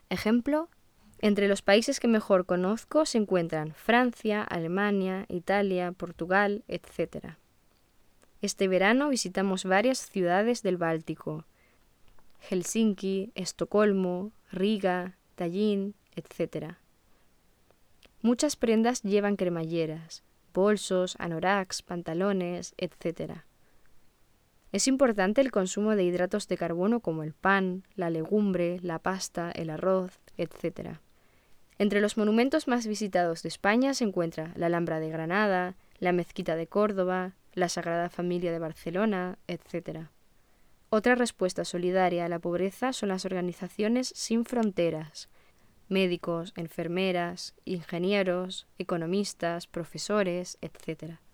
Ejemplo, entre los países que mejor conozco se encuentran Francia, Alemania, Italia, Portugal, etc. Este verano visitamos varias ciudades del Báltico: Helsinki, Estocolmo, Riga, Tallinn, etc. Muchas prendas llevan cremalleras, bolsos, anoraks, pantalones, etc. Es importante el consumo de hidratos de carbono como el pan, la legumbre, la pasta, el arroz, etc. Entre los monumentos más visitados de España se encuentra la Alhambra de Granada, la Mezquita de Córdoba, la Sagrada Familia de Barcelona, etc. Otra respuesta solidaria a la pobreza son las organizaciones sin fronteras: médicos, enfermeras, ingenieros, economistas, profesores, etc.